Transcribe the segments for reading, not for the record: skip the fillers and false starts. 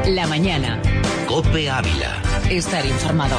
La mañana. COPE Ávila. Estar informado.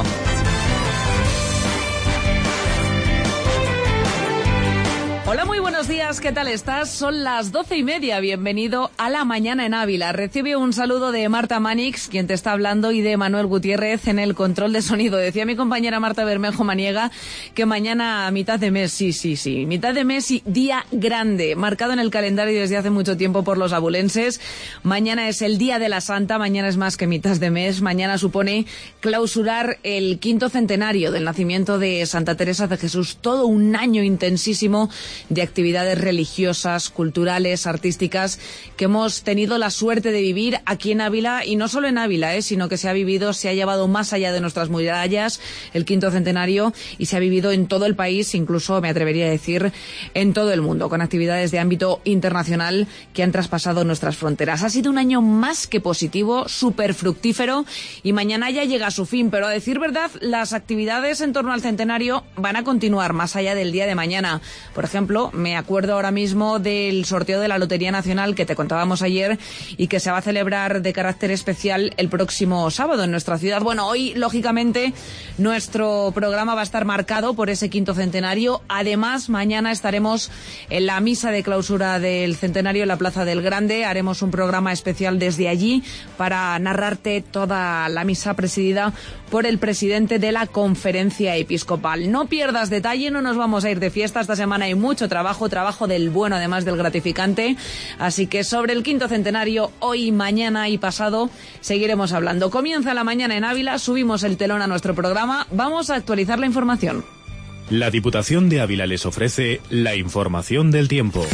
Hola, muy buenos días, ¿qué tal estás? Son las 12:30, bienvenido a La Mañana en Ávila. Recibe un saludo de Marta Manix, quien te está hablando, y de Manuel Gutiérrez en el control de sonido. Decía mi compañera Marta Bermejo Maniega que mañana, mitad de mes, sí, mitad de mes y día grande, marcado en el calendario desde hace mucho tiempo por los abulenses. Mañana es el Día de la Santa, mañana es más que mitad de mes, mañana supone clausurar el 5º centenario del nacimiento de Santa Teresa de Jesús, todo un año intensísimo de actividades religiosas, culturales, artísticas, que hemos tenido la suerte de vivir aquí en Ávila, y no solo en Ávila, sino que se ha llevado más allá de nuestras murallas el 5º centenario, y se ha vivido en todo el país, incluso me atrevería a decir en todo el mundo, con actividades de ámbito internacional que han traspasado nuestras fronteras. Ha sido un año más que positivo, súper fructífero, y mañana ya llega a su fin, pero a decir verdad, las actividades en torno al centenario van a continuar más allá del día de mañana. Por ejemplo, me acuerdo ahora mismo del sorteo de la Lotería Nacional que te contábamos ayer y que se va a celebrar de carácter especial el próximo sábado en nuestra ciudad. Bueno, hoy, lógicamente, nuestro programa va a estar marcado por ese 5º centenario. Además, mañana estaremos en la misa de clausura del centenario en la Plaza del Grande. Haremos un programa especial desde allí para narrarte toda la misa presidida por el presidente de la Conferencia Episcopal. No pierdas detalle, no nos vamos a ir de fiesta. Esta semana hay mucho trabajo del bueno, además del gratificante. Así que sobre el 5º centenario, hoy, mañana y pasado, seguiremos hablando. Comienza La Mañana en Ávila, subimos el telón a nuestro programa, vamos a actualizar la información. La Diputación de Ávila les ofrece la información del tiempo.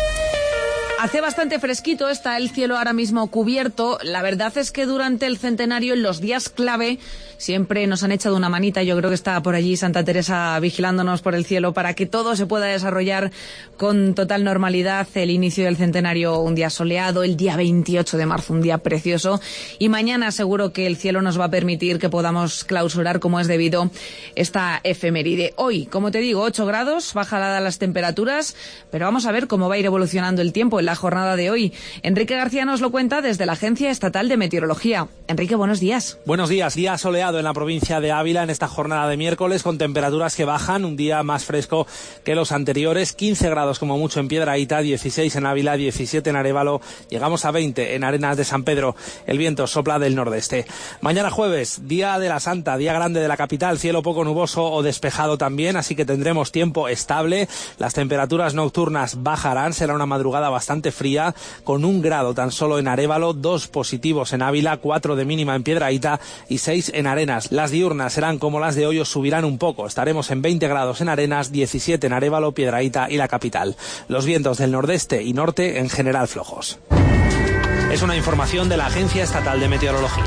Hace bastante fresquito, está el cielo ahora mismo cubierto. La verdad es que durante el centenario, en los días clave, siempre nos han echado una manita. Yo creo que está por allí Santa Teresa vigilándonos por el cielo para que todo se pueda desarrollar con total normalidad. El inicio del centenario, un día soleado, el día 28 de marzo, un día precioso. Y mañana seguro que el cielo nos va a permitir que podamos clausurar como es debido esta efeméride. Hoy, como te digo, 8 grados, bajadas las temperaturas, pero vamos a ver cómo va a ir evolucionando el tiempo en la jornada de hoy. Enrique García nos lo cuenta desde la Agencia Estatal de Meteorología. Enrique, buenos días. Buenos días. Día soleado en la provincia de Ávila en esta jornada de miércoles, con temperaturas que bajan, un día más fresco que los anteriores, 15 grados como mucho en Piedrahíta, 16 en Ávila, 17 en Arévalo, llegamos a 20 en Arenas de San Pedro. El viento sopla del nordeste. Mañana jueves, Día de la Santa, día grande de la capital, cielo poco nuboso o despejado también, así que tendremos tiempo estable. Las temperaturas nocturnas bajarán, será una madrugada bastante fría, con 1 grado tan solo en Arévalo, 2 positivos en Ávila, 4 de mínima en Piedrahíta y 6 en Arenas. Las diurnas serán como las de hoy o subirán un poco. Estaremos en 20 grados en Arenas, 17 en Arévalo, Piedrahíta y la capital. Los vientos del nordeste y norte en general flojos. Es una información de la Agencia Estatal de Meteorología.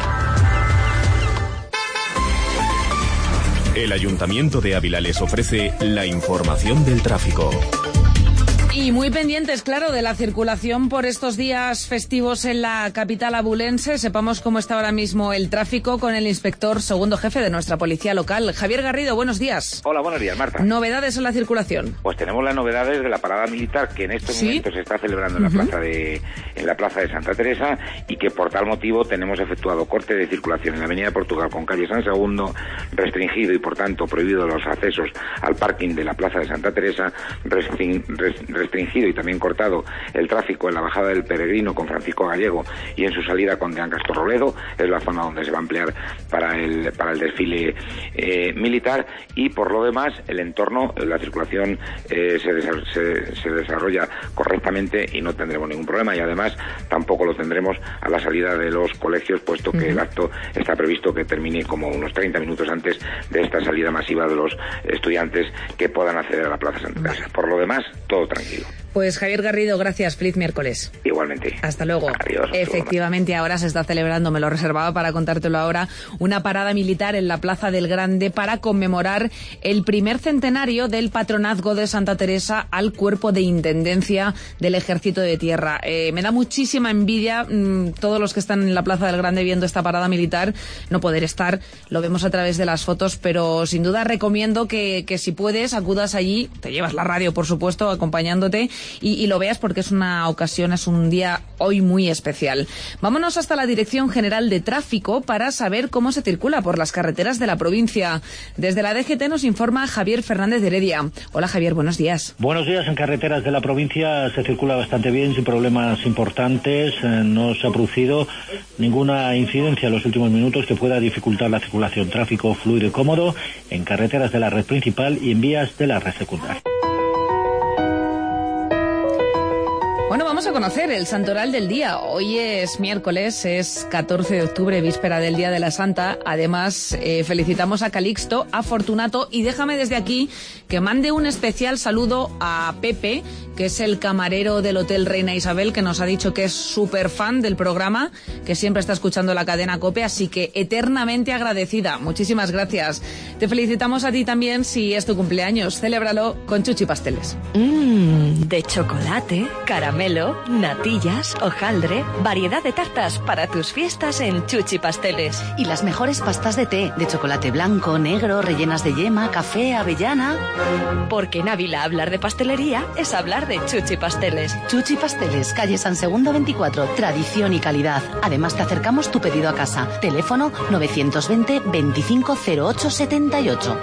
El Ayuntamiento de Ávila les ofrece la información del tráfico. Y muy pendientes, claro, de la circulación por estos días festivos en la capital abulense. Sepamos cómo está ahora mismo el tráfico con el inspector segundo jefe de nuestra policía local, Javier Garrido. Buenos días. Hola, buenos días, Marta. ¿Novedades en la circulación? Pues tenemos las novedades de la parada militar que en estos momentos se está celebrando en la plaza de Santa Teresa, y que por tal motivo tenemos efectuado corte de circulación en la avenida de Portugal con calle San Segundo, restringido y por tanto prohibido los accesos al parking de la plaza de Santa Teresa, restringido y también cortado el tráfico en la bajada del Peregrino con Francisco Gallego y en su salida con Deán Castro Robledo, es la zona donde se va a emplear para el desfile militar. Y por lo demás, el entorno, la circulación se desarrolla correctamente y no tendremos ningún problema, y además tampoco lo tendremos a la salida de los colegios, puesto que el acto está previsto que termine como unos 30 minutos antes de esta salida masiva de los estudiantes que puedan acceder a la Plaza Santa Teresa. Por lo demás, todo tranquilo. Pues Javier Garrido, gracias. Feliz miércoles. Igualmente. Hasta luego. Adiós. Efectivamente, ahora se está celebrando, me lo reservaba para contártelo ahora, una parada militar en la Plaza del Grande para conmemorar el primer centenario del patronazgo de Santa Teresa al cuerpo de intendencia del Ejército de Tierra. Me da muchísima envidia todos los que están en la Plaza del Grande viendo esta parada militar, no poder estar, lo vemos a través de las fotos, pero sin duda recomiendo que si puedes acudas allí, te llevas la radio por supuesto acompañándote, y lo veas, porque es una ocasión, es un día hoy muy especial. Vámonos hasta la Dirección General de Tráfico para saber cómo se circula por las carreteras de la provincia. Desde la DGT nos informa Javier Fernández de Heredia. Hola Javier, buenos días. Buenos días. En carreteras de la provincia se circula bastante bien, sin problemas importantes. No se ha producido ninguna incidencia en los últimos minutos que pueda dificultar la circulación. Tráfico fluido y cómodo en carreteras de la red principal y en vías de la red secundaria. Bueno, vamos a conocer el santoral del día. Hoy es miércoles, es 14 de octubre, víspera del Día de la Santa. Además, felicitamos a Calixto, a Fortunato, y déjame desde aquí que mande un especial saludo a Pepe, que es el camarero del Hotel Reina Isabel, que nos ha dicho que es súper fan del programa, que siempre está escuchando la cadena COPE, así que eternamente agradecida. Muchísimas gracias. Te felicitamos a ti también si es tu cumpleaños. Celébralo con Chuchi Pasteles. De chocolate, caramelo, natillas, hojaldre, variedad de tartas para tus fiestas en Chuchi Pasteles. Y las mejores pastas de té, de chocolate blanco, negro, rellenas de yema, café, avellana. Porque en Ávila hablar de pastelería es hablar de Chuchi Pasteles. Chuchi Pasteles, calle San Segundo 24, tradición y calidad. Además te acercamos tu pedido a casa. Teléfono 920 25 08 78.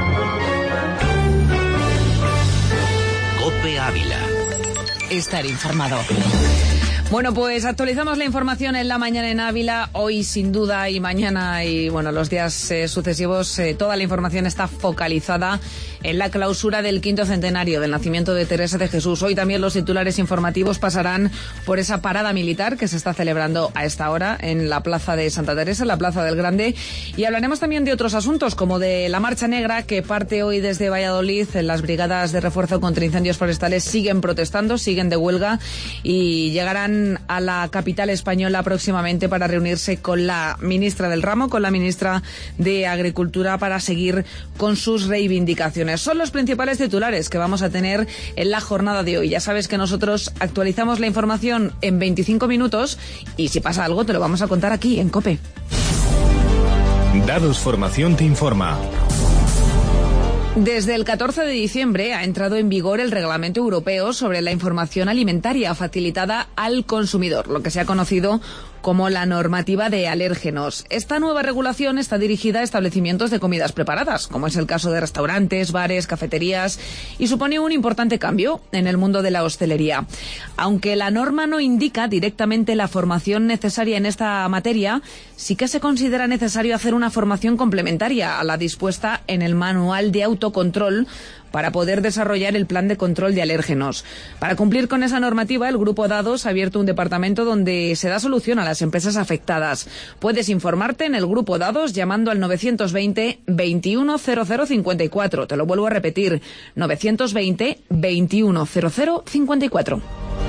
COPE Ávila. Estar informado. Bueno, pues actualizamos la información en la mañana en Ávila. Hoy, sin duda, y mañana y bueno, los días sucesivos, toda la información está focalizada en la clausura del 5º centenario del nacimiento de Teresa de Jesús. Hoy también los titulares informativos pasarán por esa parada militar que se está celebrando a esta hora en la plaza de Santa Teresa, en la plaza del Grande. Y hablaremos también de otros asuntos, como de la Marcha Negra, que parte hoy desde Valladolid. Las brigadas de refuerzo contra incendios forestales siguen protestando, siguen de huelga y llegarán a la capital española próximamente para reunirse con la ministra del ramo, con la ministra de Agricultura, para seguir con sus reivindicaciones. Son los principales titulares que vamos a tener en la jornada de hoy. Ya sabes que nosotros actualizamos la información en 25 minutos y si pasa algo te lo vamos a contar aquí en COPE. Dados Formación te informa. Desde el 14 de diciembre ha entrado en vigor el Reglamento Europeo sobre la información alimentaria facilitada al consumidor, lo que se ha conocido como la normativa de alérgenos. Esta nueva regulación está dirigida a establecimientos de comidas preparadas, como es el caso de restaurantes, bares, cafeterías, y supone un importante cambio en el mundo de la hostelería. Aunque la norma no indica directamente la formación necesaria en esta materia, sí que se considera necesario hacer una formación complementaria a la dispuesta en el Manual de Autocontrol para poder desarrollar el plan de control de alérgenos. Para cumplir con esa normativa, el Grupo Dados ha abierto un departamento donde se da solución a las empresas afectadas. Puedes informarte en el Grupo Dados llamando al 920 21 00 54. Te lo vuelvo a repetir, 920 21 00 54.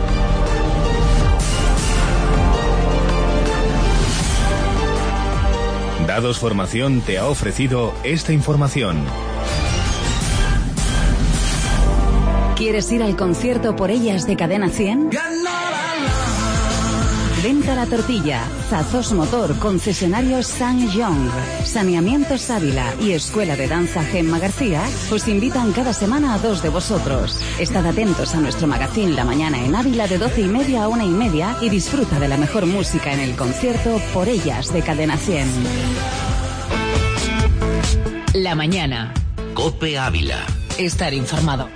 Dados Formación te ha ofrecido esta información. ¿Quieres ir al concierto Por Ellas de Cadena 100? Venta La Tortilla, Zazos Motor, concesionario San Young, Saneamientos Ávila y Escuela de Danza Gemma García os invitan cada semana a 2 de vosotros. Estad atentos a nuestro magazín La Mañana en Ávila de 12:30 a 1:30 y disfruta de la mejor música en el concierto Por Ellas de Cadena 100. La mañana. COPE Ávila. Estar informado.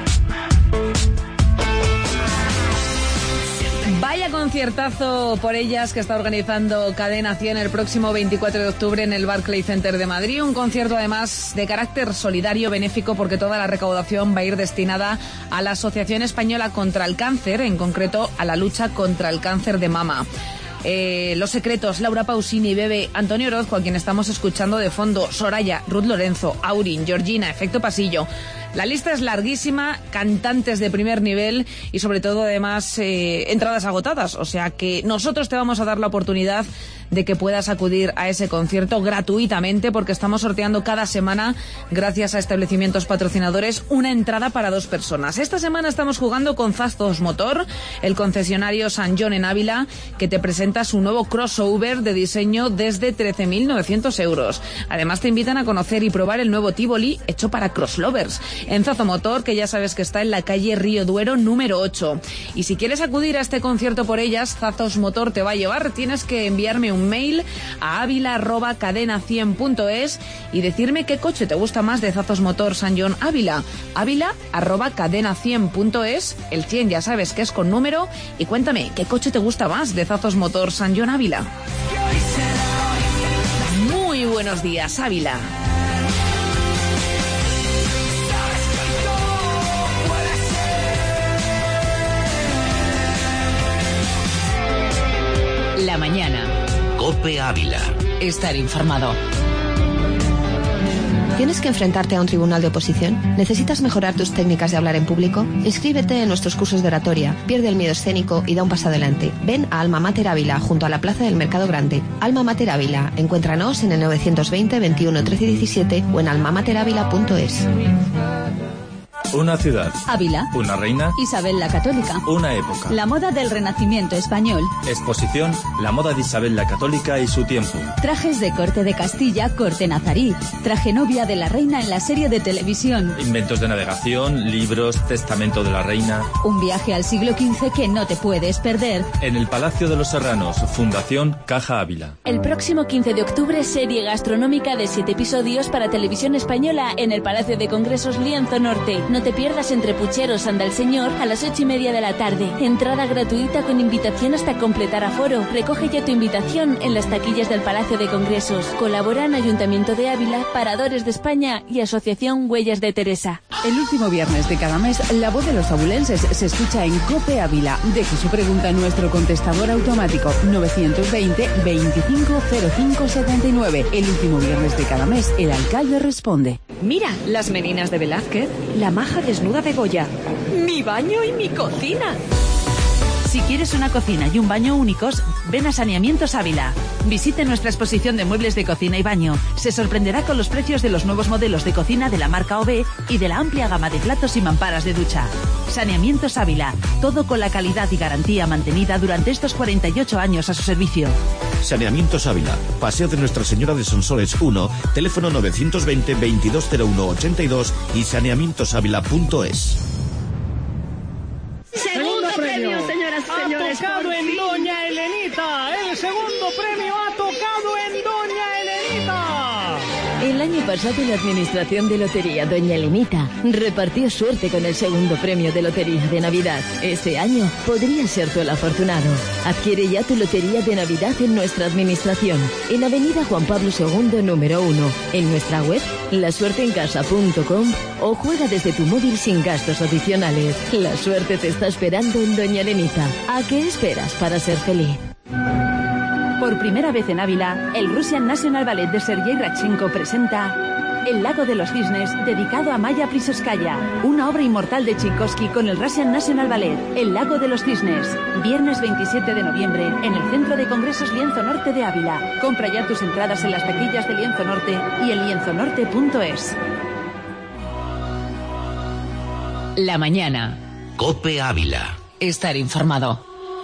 Vaya conciertazo Por Ellas que está organizando Cadena 100 el próximo 24 de octubre en el Barclays Center de Madrid. Un concierto además de carácter solidario, benéfico, porque toda la recaudación va a ir destinada a la Asociación Española contra el Cáncer, en concreto a la lucha contra el cáncer de mama. Los Secretos, Laura Pausini, Bebe, Antonio Orozco, a quien estamos escuchando de fondo, Soraya, Ruth Lorenzo, Aurin, Georgina, Efecto Pasillo. La lista es larguísima, cantantes de primer nivel y sobre todo además entradas agotadas, o sea que nosotros te vamos a dar la oportunidad de que puedas acudir a ese concierto gratuitamente, porque estamos sorteando cada semana, gracias a establecimientos patrocinadores, una entrada para 2 personas. Esta semana estamos jugando con Zazos Motor, el concesionario San John en Ávila, que te presenta su nuevo crossover de diseño desde 13.900 euros. Además te invitan a conocer y probar el nuevo Tivoli hecho para crosslovers. en Zazo Motor, que ya sabes que está en la calle Río Duero número 8. Y si quieres acudir a este concierto por ellas, Zazos Motor te va a llevar. Tienes que enviarme un mail a avila@cadena100.es y decirme qué coche te gusta más de Zazos Motor San John Ávila. avila@cadena100.es, el 100 ya sabes que es con número, y cuéntame qué coche te gusta más de Zazos Motor San John Ávila. Muy buenos días, Ávila. La mañana. COPE Ávila. Estar informado. ¿Tienes que enfrentarte a un tribunal de oposición? ¿Necesitas mejorar tus técnicas de hablar en público? Inscríbete en nuestros cursos de oratoria, pierde el miedo escénico y da un paso adelante. Ven a Alma Mater Ávila, junto a la Plaza del Mercado Grande. Alma Mater Ávila. Encuéntranos en el 920 21 13 17 o en almamateravila.es. Una ciudad. Ávila. Una reina. Isabel la Católica. Una época. La moda del Renacimiento español. Exposición. La moda de Isabel la Católica y su tiempo. Trajes de corte de Castilla, corte nazarí. Traje novia de la reina en la serie de televisión. Inventos de navegación, libros, testamento de la reina. Un viaje al siglo XV que no te puedes perder. En el Palacio de los Serranos, Fundación Caja Ávila. El próximo 15 de octubre, serie gastronómica de 7 episodios para Televisión Española en el Palacio de Congresos Lienzo Norte. No te pierdas Entre Pucheros anda el Señor a las 8:30 de la tarde. Entrada gratuita con invitación hasta completar aforo. Recoge ya tu invitación en las taquillas del Palacio de Congresos. Colaboran Ayuntamiento de Ávila, Paradores de España y Asociación Huellas de Teresa. El último viernes de cada mes, la voz de los abulenses se escucha en COPE Ávila. Deje su pregunta en nuestro contestador automático 920 25 05 79. El último viernes de cada mes, el alcalde responde. Mira, las meninas de Velázquez, la maja desnuda de Goya, mi baño y mi cocina. Si quieres una cocina y un baño únicos, ven a Saneamientos Ávila. Visite nuestra exposición de muebles de cocina y baño. Se sorprenderá con los precios de los nuevos modelos de cocina de la marca OB y de la amplia gama de platos y mamparas de ducha. Saneamientos Ávila. Todo con la calidad y garantía mantenida durante estos 48 años a su servicio. Saneamientos Ávila. Paseo de Nuestra Señora de Sonsoles 1, teléfono 920 2201 82 y saneamientosávila.es. Segundo premio, señoras y señores. Ha tocado en Doña Elenita. El segundo premio ha tocado en Doña Elenita. El año pasado la Administración de Lotería Doña Elenita repartió suerte con el segundo premio de Lotería de Navidad. Este año podría ser tú el afortunado. Adquiere ya tu Lotería de Navidad en nuestra administración, en Avenida Juan Pablo II, número 1, en nuestra web, lasuerteencasa.com, o juega desde tu móvil sin gastos adicionales. La suerte te está esperando en Doña Elenita. ¿A qué esperas para ser feliz? Por primera vez en Ávila, el Russian National Ballet de Sergei Radchenko presenta El Lago de los Cisnes, dedicado a Maya Plisoskaya, una obra inmortal de Tchaikovsky con el Russian National Ballet. El Lago de los Cisnes, viernes 27 de noviembre, en el Centro de Congresos Lienzo Norte de Ávila. Compra ya tus entradas en las taquillas de Lienzo Norte y en lienzonorte.es. La mañana. COPE Ávila. Estar informado.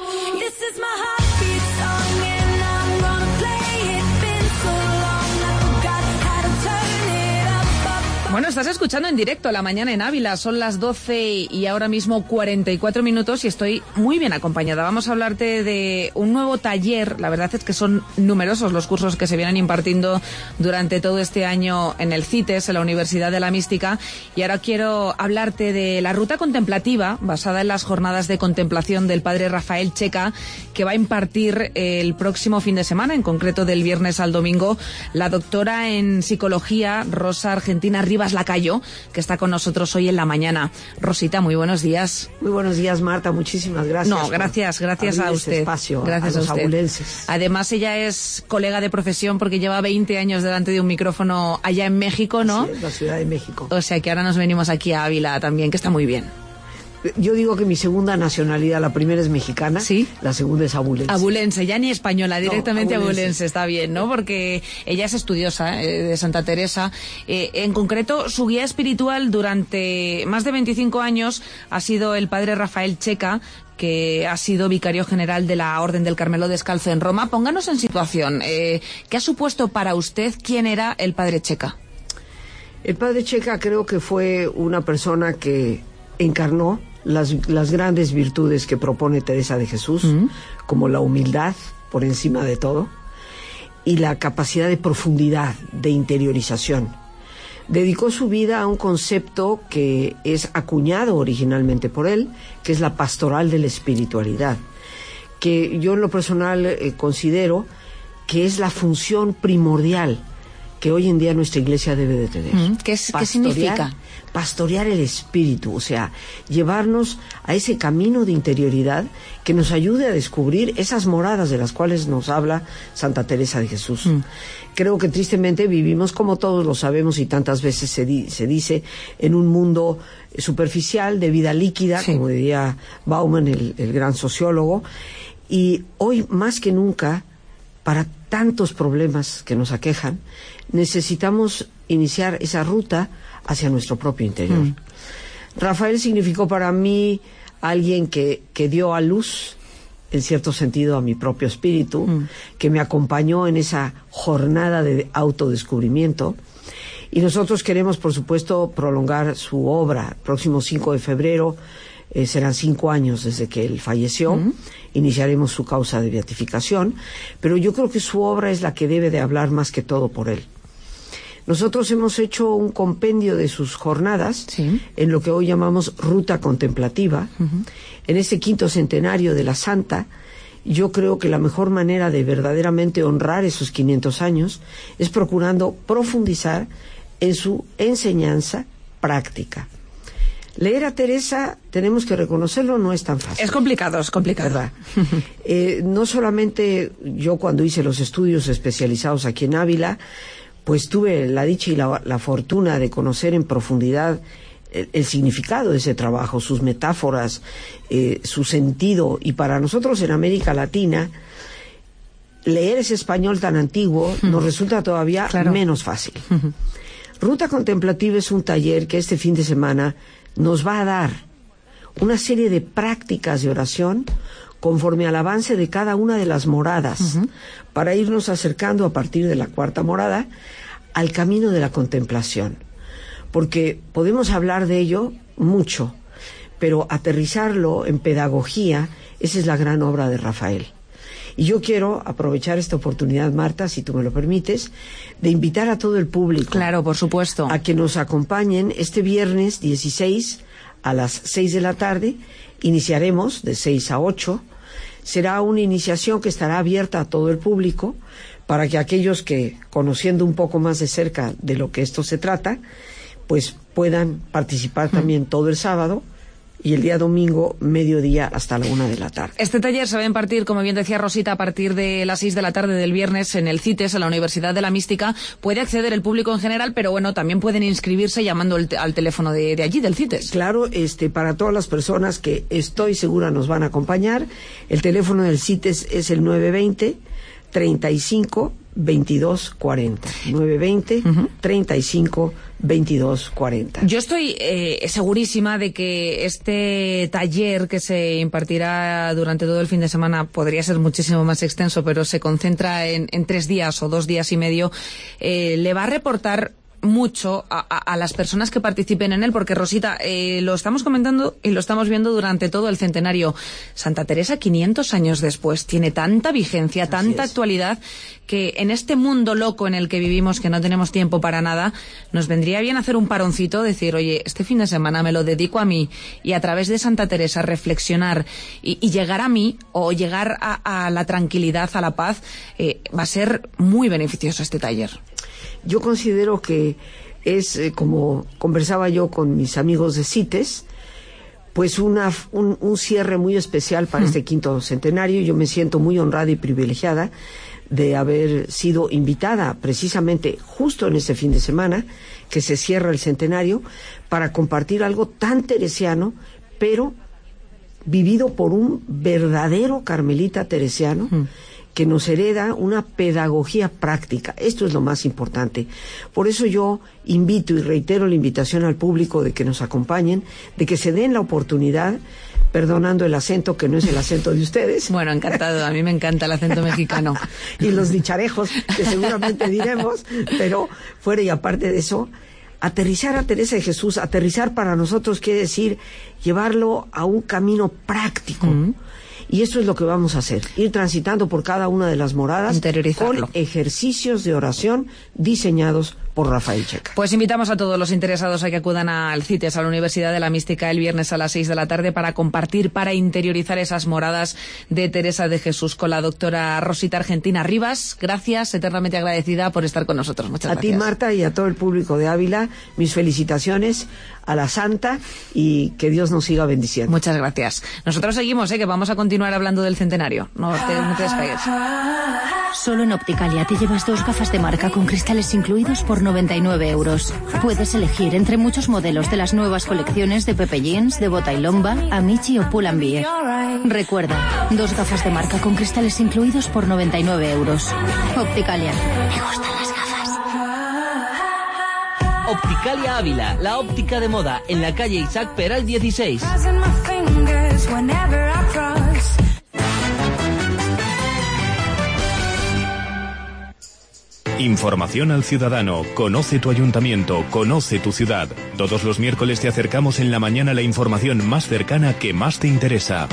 Bueno, estás escuchando en directo La Mañana en Ávila. Son las 12 y ahora mismo 44 minutos y estoy muy bien acompañada. Vamos a hablarte de un nuevo taller. La verdad es que son numerosos los cursos que se vienen impartiendo durante todo este año en el CITES, en la Universidad de la Mística. Y ahora quiero hablarte de la ruta contemplativa, basada en las jornadas de contemplación del padre Rafael Checa, que va a impartir el próximo fin de semana, en concreto del viernes al domingo, la doctora en psicología Rosa Argentina Rivas Lacayo, que está con nosotros hoy en la mañana. Rosita, muy buenos días. Muy buenos días, Marta, muchísimas gracias. No, gracias a usted. Espacio gracias a los usted. abulenses. Además, ella es colega de profesión porque lleva 20 años delante de un micrófono allá en México, ¿no? Así es, la Ciudad de México. O sea que ahora nos venimos aquí a Ávila también, que está muy bien. Yo digo que mi segunda nacionalidad, la primera es mexicana, ¿sí? La segunda es abulense. Abulense, ya ni española, directamente no, abulense, está bien, ¿no? Porque ella es estudiosa de Santa Teresa. En concreto, su guía espiritual durante más de 25 años ha sido el padre Rafael Checa, que ha sido vicario general de la Orden del Carmelo Descalzo en Roma. Pónganos en situación. ¿Qué ha supuesto para usted quién era el padre Checa? El padre Checa creo que fue una persona que encarnó las grandes virtudes que propone Teresa de Jesús, como la humildad por encima de todo y la capacidad de profundidad, de interiorización. Dedicó su vida a un concepto que es acuñado originalmente por él, que es la pastoral de la espiritualidad, que yo en lo personal considero que es la función primordial que hoy en día nuestra iglesia debe de tener. ¿Qué significa? Pastorear el espíritu, o sea, llevarnos a ese camino de interioridad que nos ayude a descubrir esas moradas de las cuales nos habla Santa Teresa de Jesús. Creo que tristemente vivimos, como todos lo sabemos y tantas veces se dice, en un mundo superficial, de vida líquida, como diría Bauman, el gran sociólogo, y hoy más que nunca, para tantos problemas que nos aquejan, necesitamos iniciar esa ruta hacia nuestro propio interior. Rafael significó para mí alguien que dio a luz, en cierto sentido, a mi propio espíritu, que me acompañó en esa jornada de autodescubrimiento. Y nosotros queremos, por supuesto, prolongar su obra. El próximo 5 de febrero serán 5 años desde que él falleció. Iniciaremos su causa de beatificación, pero yo creo que su obra es la que debe de hablar más que todo por él. Nosotros hemos hecho un compendio de sus jornadas en lo que hoy llamamos Ruta Contemplativa. En este 5º centenario de la Santa, yo creo que la mejor manera de verdaderamente honrar esos 500 años es procurando profundizar en su enseñanza práctica. Leer a Teresa, tenemos que reconocerlo, no es tan fácil. Es complicado. ¿Verdad? No solamente yo, cuando hice los estudios especializados aquí en Ávila, pues tuve la dicha y la fortuna de conocer en profundidad el significado de ese trabajo, sus metáforas, su sentido. Y para nosotros en América Latina, leer ese español tan antiguo nos resulta todavía menos fácil. Ruta Contemplativa es un taller que este fin de semana nos va a dar una serie de prácticas de oración conforme al avance de cada una de las moradas, para irnos acercando a partir de la 4ª morada al camino de la contemplación. Porque podemos hablar de ello mucho, pero aterrizarlo en pedagogía, esa es la gran obra de Rafael. Y yo quiero aprovechar esta oportunidad, Marta, si tú me lo permites, de invitar a todo el público. Claro, por supuesto. A que nos acompañen este viernes 16 a las 6 de la tarde. Iniciaremos de 6 a 8. Será una iniciación que estará abierta a todo el público para que aquellos que, conociendo un poco más de cerca de lo que esto se trata, pues puedan participar también todo el sábado y el día domingo, mediodía hasta la 1 de la tarde. Este taller se va a impartir, como bien decía Rosita, a partir de las 6 de la tarde del viernes en el CITES, en la Universidad de la Mística. Puede acceder el público en general, pero bueno, también pueden inscribirse llamando al teléfono de allí, del CITES. Claro, para todas las personas que estoy segura nos van a acompañar, el teléfono del CITES es el 920-35-2240. 920-35-2240. Yo estoy segurísima de que este taller que se impartirá durante todo el fin de semana podría ser muchísimo más extenso, pero se concentra en 3 días o 2 días y medio, le va a reportar mucho a las personas que participen en él, porque Rosita, lo estamos comentando y lo estamos viendo durante todo el centenario. Santa Teresa, 500 años después, tiene tanta vigencia, tanta actualidad, que en este mundo loco en el que vivimos, que no tenemos tiempo para nada, nos vendría bien hacer un paroncito, decir, oye, este fin de semana me lo dedico a mí, y a través de Santa Teresa reflexionar y llegar a mí, o llegar a la tranquilidad, a la paz. Va a ser muy beneficioso este taller. Yo considero que es, como conversaba yo con mis amigos de CITES, pues un cierre muy especial para este 5º centenario. Yo me siento muy honrada y privilegiada de haber sido invitada precisamente justo en este fin de semana que se cierra el centenario, para compartir algo tan teresiano, pero vivido por un verdadero carmelita teresiano, que nos hereda una pedagogía práctica. Esto es lo más importante. Por eso yo invito y reitero la invitación al público de que nos acompañen, de que se den la oportunidad, perdonando el acento, que no es el acento de ustedes. Bueno, encantado, a mí me encanta el acento mexicano. Y los dicharejos, que seguramente diremos, pero fuera y aparte de eso, Aterrizar a Teresa de Jesús, aterrizar para nosotros quiere decir llevarlo a un camino práctico. Y eso es lo que vamos a hacer, ir transitando por cada una de las moradas con ejercicios de oración diseñados por Rafael Checa. Pues invitamos a todos los interesados a que acudan al CITES, a la Universidad de la Mística, el viernes a las 6 de la tarde para compartir, para interiorizar esas moradas de Teresa de Jesús con la doctora Rosita Argentina Rivas. Gracias, eternamente agradecida por estar con nosotros. Muchas gracias. A ti, Marta, y a todo el público de Ávila, mis felicitaciones a la Santa y que Dios nos siga bendiciendo. Muchas gracias. Nosotros seguimos, que vamos a continuar hablando del centenario. No te despegues. Solo en Opticalia te llevas 2 gafas de marca con cristales incluidos por 99 euros. Puedes elegir entre muchos modelos de las nuevas colecciones de Pepe Jeans, de Bota y Lomba, Amici o Pull & Bear. Recuerda, 2 gafas de marca con cristales incluidos por 99 euros. Opticalia. Me gustan las gafas. Opticalia Ávila, la óptica de moda, en la calle Isaac Peral 16. Información al ciudadano. Conoce tu ayuntamiento, conoce tu ciudad. Todos los miércoles te acercamos en la mañana la información más cercana que más te interesa.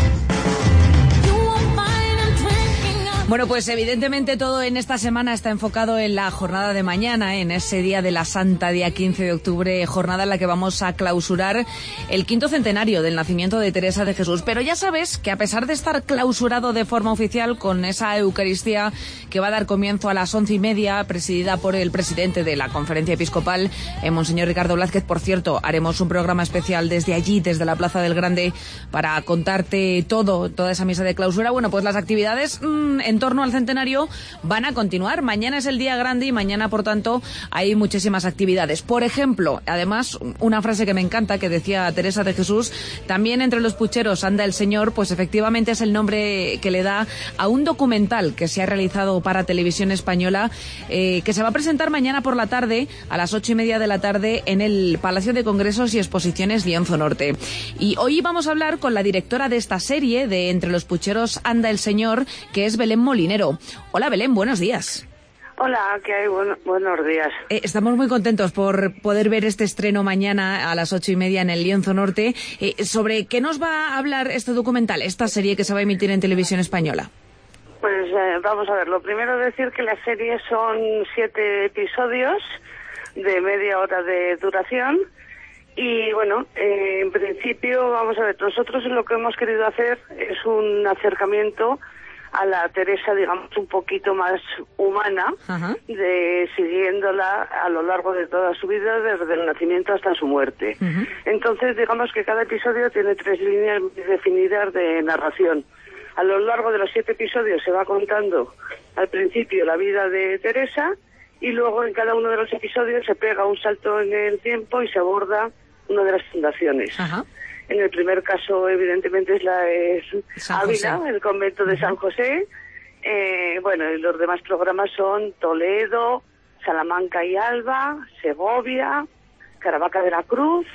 Bueno, pues evidentemente todo en esta semana está enfocado en la jornada de mañana, en ese día de la Santa, día 15 de octubre, jornada en la que vamos a clausurar el 5º centenario del nacimiento de Teresa de Jesús. Pero ya sabes que a pesar de estar clausurado de forma oficial con esa Eucaristía que va a dar comienzo a las 11:30, presidida por el presidente de la Conferencia Episcopal, Monseñor Ricardo Blázquez. Por cierto, haremos un programa especial desde allí, desde la Plaza del Grande, para contarte toda esa misa de clausura. Bueno, pues las actividades en torno al centenario van a continuar. Mañana es el día grande y mañana, por tanto, hay muchísimas actividades. Por ejemplo, además, una frase que me encanta que decía Teresa de Jesús, también entre los pucheros anda el Señor, pues efectivamente es el nombre que le da a un documental que se ha realizado para Televisión Española, que se va a presentar mañana por la tarde, a las 8:30 de la tarde, en el Palacio de Congresos y Exposiciones Lienzo Norte. Y hoy vamos a hablar con la directora de esta serie, de Entre los pucheros anda el Señor, que es Belén Molinero. Hola Belén, buenos días. Hola, ¿qué hay? Buenos días. Estamos muy contentos por poder ver este estreno mañana a las 8:30 en el Lienzo Norte. ¿Sobre qué nos va a hablar este documental, esta serie que se va a emitir en Televisión Española? Pues vamos a ver, lo primero es decir que la serie son 7 episodios de media hora de duración. Y bueno, en principio, vamos a ver, nosotros lo que hemos querido hacer es un acercamiento a la Teresa, digamos, un poquito más humana, siguiéndola a lo largo de toda su vida, desde el nacimiento hasta su muerte. Entonces, digamos que cada episodio tiene 3 líneas definidas de narración. A lo largo de los 7 episodios se va contando, al principio, la vida de Teresa, y luego en cada uno de los episodios se pega un salto en el tiempo y se aborda una de las fundaciones. En el primer caso, evidentemente, es Ávila, el convento de San José. Bueno, y los demás programas son Toledo, Salamanca y Alba, Segovia, Caravaca de la Cruz,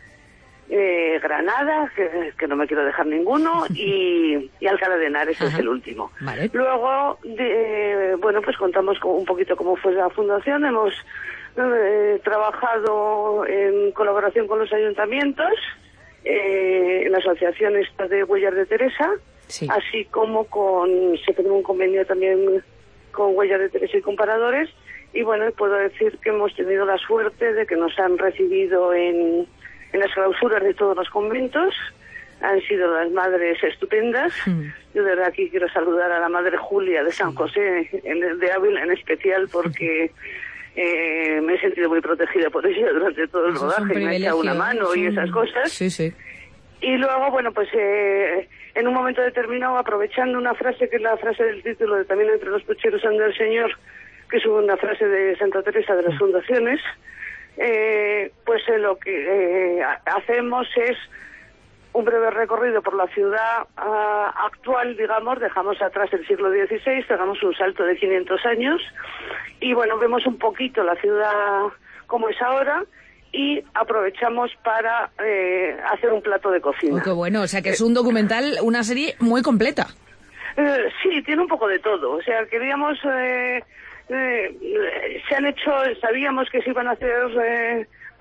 Granada, que no me quiero dejar ninguno, y Alcalá de Henares es el último. Vale. Luego, bueno, pues contamos un poquito cómo fue la fundación. Hemos trabajado en colaboración con los ayuntamientos, en la asociación esta de Huellas de Teresa, así como se firmó un convenio también con Huellas de Teresa y Comparadores. Y bueno, puedo decir que hemos tenido la suerte de que nos han recibido en las clausuras de todos los conventos. Han sido las madres estupendas. Yo de verdad aquí quiero saludar a la madre Julia de San José, de Ávila en especial, porque me he sentido muy protegida por ella durante todo el rodaje. Me ha echado una mano y esas cosas. Y luego, bueno, pues en un momento determinado, aprovechando una frase que es la frase del título de También entre los pucheros anda el Señor, que es una frase de Santa Teresa de las Fundaciones, pues lo que hacemos es un breve recorrido por la ciudad actual, digamos. Dejamos atrás el siglo XVI, hagamos un salto de 500 años y bueno, vemos un poquito la ciudad como es ahora y aprovechamos para hacer un plato de cocina. Oh, qué bueno, o sea que es un documental, una serie muy completa. Sí, tiene un poco de todo, o sea, queríamos... se han hecho, sabíamos que se iban a hacer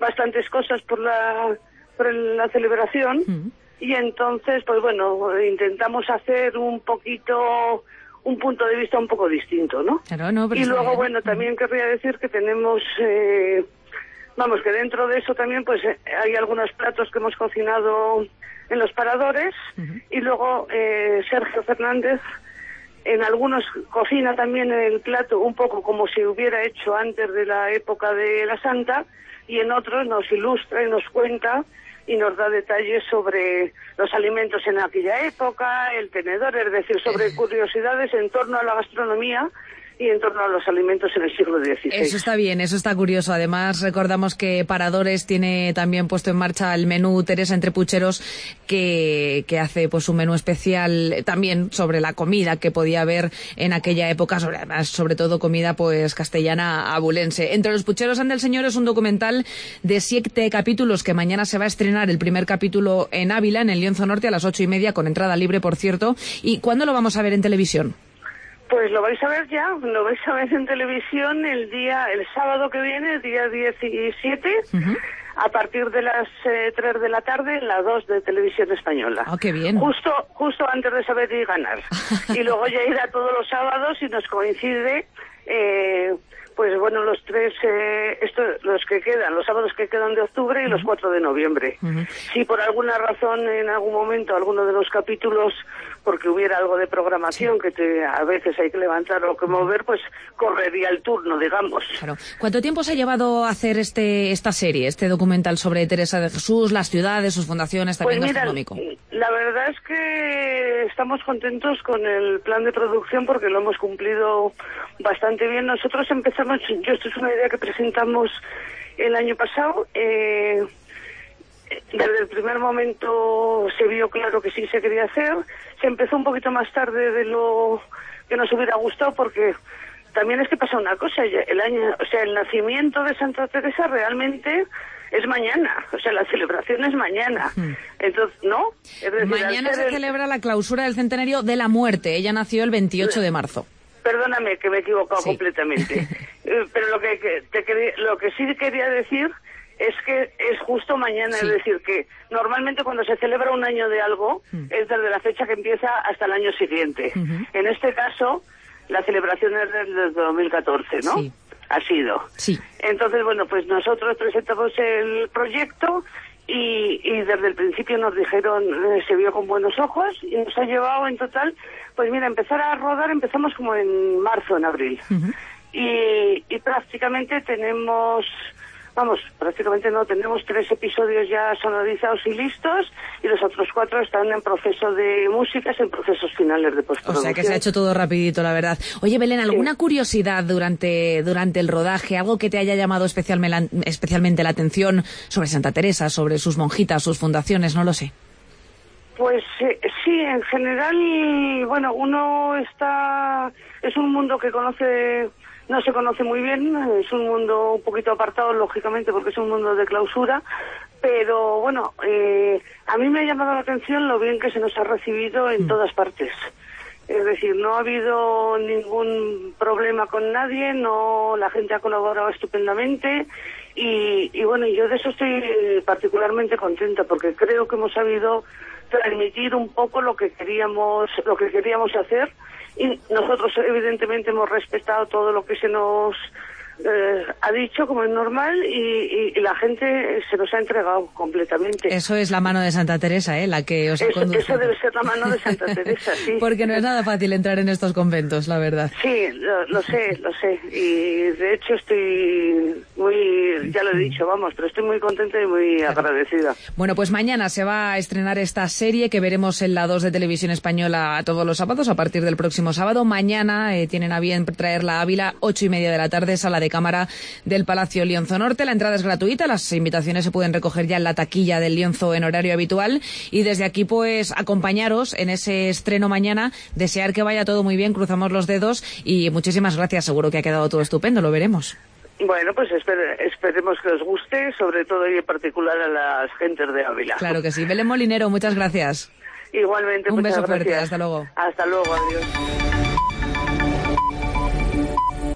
bastantes cosas por la celebración. Y entonces, pues bueno, intentamos hacer un punto de vista un poco distinto, ¿no? Claro, no, pero y luego, bueno, también querría decir que tenemos, que dentro de eso también, pues hay algunos platos que hemos cocinado en los paradores, y luego Sergio Fernández en algunos cocina también el plato un poco como si hubiera hecho antes de la época de la Santa, y en otros nos ilustra y nos cuenta y nos da detalles sobre los alimentos en aquella época, el tenedor, es decir, sobre curiosidades en torno a la gastronomía y en torno a los alimentos en el siglo XVI. Eso está bien, eso está curioso. Además, recordamos que Paradores tiene también puesto en marcha el menú Teresa Entre Pucheros, que hace pues un menú especial también sobre la comida que podía haber en aquella época, sobre todo comida pues castellana abulense. Entre los pucheros ande el señor es un documental de 7 capítulos que mañana se va a estrenar el primer capítulo en Ávila, en el Lienzo Norte, a las 8:30, con entrada libre, por cierto. ¿Y cuándo lo vamos a ver en televisión? Pues lo vais a ver ya, lo vais a ver en televisión el sábado que viene, el día 17, a partir de las 3 de la tarde, en la 2 de Televisión Española. ¡Ah, qué bien! Justo antes de Saber y Ganar. Y luego ya irá todos los sábados y nos coincide, pues bueno, los 3, los que quedan, los sábados que quedan de octubre y los 4 de noviembre. Si por alguna razón, en algún momento, alguno de los capítulos, porque hubiera algo de programación que a veces hay que levantar o que mover, pues correría el turno, digamos. Claro. ¿Cuánto tiempo se ha llevado a hacer esta serie, este documental sobre Teresa de Jesús, las ciudades, sus fundaciones, también pues mira, gastronómico? La verdad es que estamos contentos con el plan de producción porque lo hemos cumplido bastante bien. Nosotros empezamos, esto es una idea que presentamos el año pasado. Desde el primer momento se vio claro que sí se quería hacer. Se empezó un poquito más tarde de lo que nos hubiera gustado, porque también es que pasa una cosa, el nacimiento de Santa Teresa realmente es mañana, la celebración es mañana. Entonces, ¿no? Es decir, mañana se celebra la clausura del centenario de la muerte. Ella nació el 28 de marzo. Perdóname que me he equivocado completamente. Pero lo que sí quería decir es que es justo mañana, es decir, que normalmente cuando se celebra un año de algo es desde la fecha que empieza hasta el año siguiente. En este caso, la celebración es desde 2014, ¿no? Sí. Ha sido. Sí. Entonces, bueno, pues nosotros presentamos el proyecto y desde el principio nos dijeron, se vio con buenos ojos y nos ha llevado en total, pues mira, empezar a rodar, empezamos como en marzo, en abril. Y prácticamente tenemos... prácticamente no, tenemos 3 episodios ya sonorizados y listos, y los otros 4 están en proceso de músicas, en procesos finales de postproducción. O sea que se ha hecho todo rapidito, la verdad. Oye, Belén, ¿alguna curiosidad durante el rodaje? ¿Algo que te haya llamado especialmente la atención sobre Santa Teresa, sobre sus monjitas, sus fundaciones? No lo sé. Pues sí, en general, bueno, es un mundo que no se conoce muy bien, es un mundo un poquito apartado, lógicamente, porque es un mundo de clausura, pero bueno, a mí me ha llamado la atención lo bien que se nos ha recibido en todas partes. Es decir, no ha habido ningún problema con nadie, la gente ha colaborado estupendamente y bueno, yo de eso estoy particularmente contenta, porque creo que hemos sabido transmitir un poco lo que queríamos hacer. Y nosotros evidentemente hemos respetado todo lo que se nos ha dicho, como es normal, y la gente se nos ha entregado completamente. Eso es la mano de Santa Teresa, la que os ha conducido. Eso debe ser la mano de Santa Teresa, sí. Porque no es nada fácil entrar en estos conventos, la verdad. Sí, lo sé. Y de hecho estoy ya lo he dicho, pero estoy muy contenta y muy agradecida. Bueno, pues mañana se va a estrenar esta serie que veremos en la 2 de Televisión Española todos los sábados, a partir del próximo sábado. Mañana tienen a bien traerla a Ávila, 8:30 de la tarde, sala de cámara del Palacio Lienzo Norte. La entrada es gratuita, las invitaciones se pueden recoger ya en la taquilla del Lienzo en horario habitual, y desde aquí pues acompañaros en ese estreno mañana, desear que vaya todo muy bien, cruzamos los dedos, y muchísimas gracias, seguro que ha quedado todo estupendo, lo veremos. Bueno, pues esperemos que os guste, sobre todo y en particular a las gentes de Ávila. Claro que sí. Belén Molinero, muchas gracias. Igualmente, un muchas beso gracias. fuerte, hasta luego. Hasta luego, adiós.